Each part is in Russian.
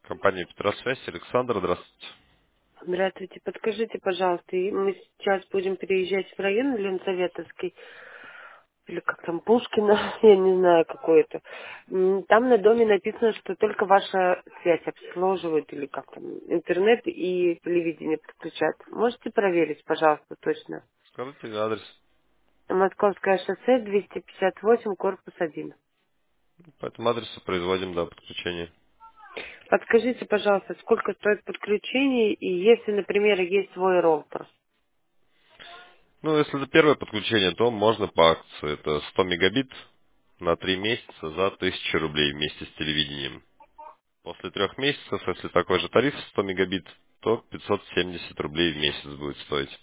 Компания Петросвязь, Александр, здравствуйте. Здравствуйте. Подскажите, пожалуйста, мы сейчас будем переезжать в район Ленсоветовский, или как там, Пушкина, я не знаю, какой это. Там на доме написано, что только ваша связь обслуживает, или как там, интернет и телевидение подключают. Можете проверить, пожалуйста, точно? Скажите адрес. Московское шоссе, 258, корпус 1. По этому адресу производим, да, подключение. Подскажите, пожалуйста, сколько стоит подключение, и если, например, есть свой роутер? Ну, если это первое подключение, то можно по акции. Это 100 мегабит на 3 месяца за 1000 рублей вместе с телевидением. После 3 месяцев, если такой же тариф 100 мегабит, то 570 рублей в месяц будет стоить.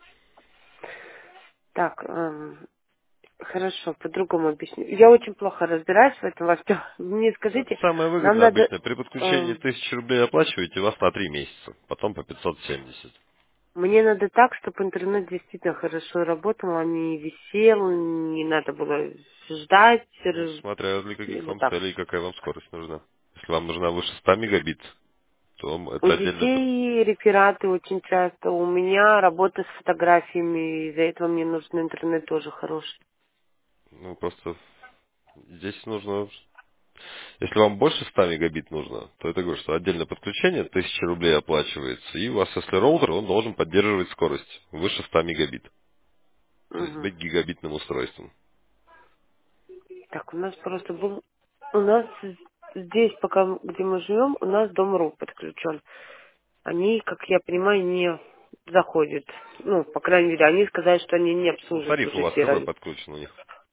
Так, хорошо, по-другому объясню. Я очень плохо разбираюсь в этом во всем. Мне Ну, это скажите, самое нам выгодное надо... обычно. При подключении эм, 1000 рублей оплачиваете, у вас на 3 месяца, потом по 570. мне надо так, чтобы интернет действительно хорошо работал, а не висел, не надо было ждать. Ну, смотря для каких Вот вам так. целей и какая вам скорость нужна. Если вам нужна выше 100 мегабит, то У это отдельно. детей рефераты очень часто. У меня работа с фотографиями. Из-за этого мне нужен интернет тоже хороший. Ну, просто здесь нужно... Если вам больше 100 мегабит нужно, то это говорю, что отдельное подключение 1000 рублей оплачивается. И у вас, если роутер, он должен поддерживать скорость выше 100 мегабит. То есть Мгм. быть гигабитным устройством. Так, у нас просто был... У нас здесь, пока где мы живем, у нас дом.ру подключен. Они, как я понимаю, не заходят. Ну, по крайней мере, они сказали, что они не Ну, обслуживают тариф у уже вас все какой районы. подключен у них?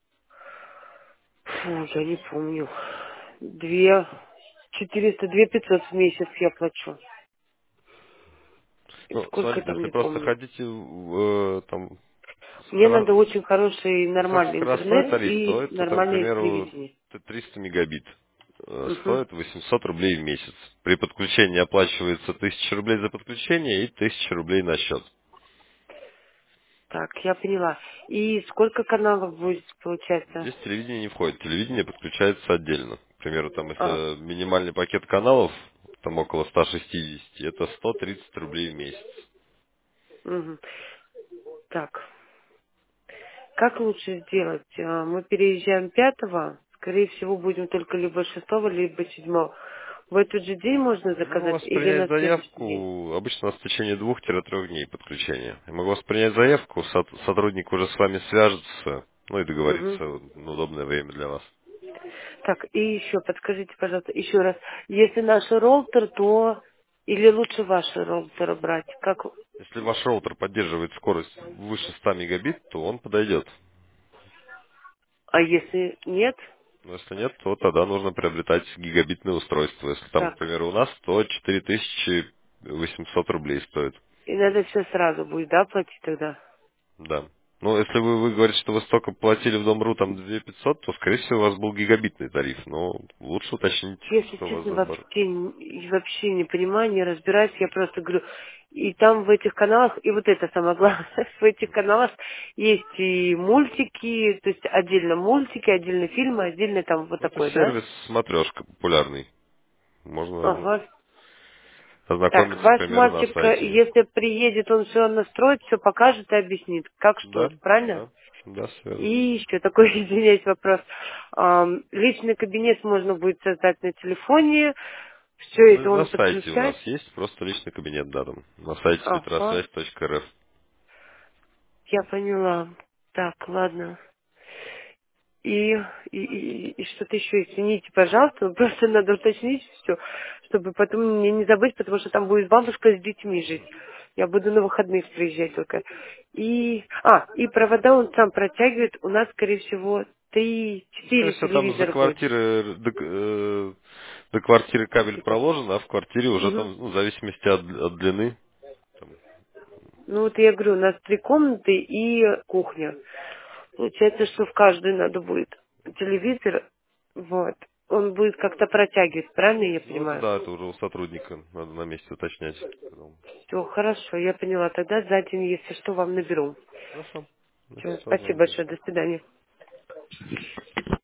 Фу, я не помню. 2 400, 2 500 в месяц я плачу. И Ну, сколько смотрите, там, если не просто помню. хотите там Мне надо очень хороший нормальный высокоскоростной интернет тариф, то и это, там, к нормальное примеру, телевидение. 300 мегабит. Угу. Стоит 800 рублей в месяц. При подключении оплачивается 1000 рублей за подключение и 1000 рублей на счет. Так, я поняла. И сколько каналов будет получается? Здесь телевидение не входит. Телевидение подключается отдельно. К примеру, там, А, если минимальный пакет каналов, там около 160, это 130 рублей в месяц. угу. Так, как лучше сделать? Мы переезжаем 5-го, скорее всего, будем только либо 6-го, либо 7-го. В этот же день можно Я могу заказать вас или принять на следующий день? заявку, обычно у нас в течение 2-3 дней подключения. Я могу вас принять заявку, сотрудник уже с вами свяжется, ну и Мгм. договорится на удобное время для вас. Так, и еще, подскажите, пожалуйста, еще раз. Если наш роутер, то или лучше ваши роутеры брать? Как... Если ваш роутер поддерживает скорость выше 100 мегабит, то он подойдет. А если нет? Но если нет, то тогда нужно приобретать гигабитное устройство. Если там, к Так, примеру, у нас, то 4800 рублей стоит. и надо все сразу будет, да, платить тогда? Да. Ну, если вы говорите, что вы столько платили в Дом.ру, там 2500, то, скорее всего, у вас был гигабитный тариф. Но лучше уточнить, Если что у вас честно, за бар. вообще не понимаю, не разбираюсь. Я просто говорю, и там в этих каналах, и вот это самое главное, в этих каналах есть и мультики, то есть отдельно мультики, отдельно фильмы, отдельно там вот Ну, это такой, да? сервис смотрешка популярный. Можно Ага. Так, ознакомиться, к ваш примеру, на мальчик, сайте. если приедет, он все настроит, все покажет и объяснит, как что Да, это, правильно? да, да, все верно. И еще такой, извиняюсь, вопрос. Личный кабинет можно будет создать на телефоне, все Ну, это на он сайте у нас подключает. есть просто личный кабинет, да, там, на сайте Ага, petrosвязь.рф. я поняла. Так, ладно. И что-то еще, извините, пожалуйста, просто надо уточнить все, чтобы потом мне не забыть, потому что там будет бабушка с детьми жить. Я буду на выходных приезжать только. И провода он сам протягивает. У нас, скорее всего, Ну, скорее 3-4 всего, там за телевизора будет. квартиры, до квартиры кабель проложен, а в квартире уже Мгм. там, ну, в зависимости от длины. Там. Ну вот я говорю, у нас 3 комнаты и кухня. Получается, что в каждую надо будет телевизор. Вот. Он будет как-то протягивать, правильно я Ну, это понимаю? да, это уже у сотрудника, надо на месте уточнять. Все, хорошо, я поняла. Тогда за день, если что, вам наберу. Хорошо, Все, значит, спасибо созвонимся. большое. До свидания.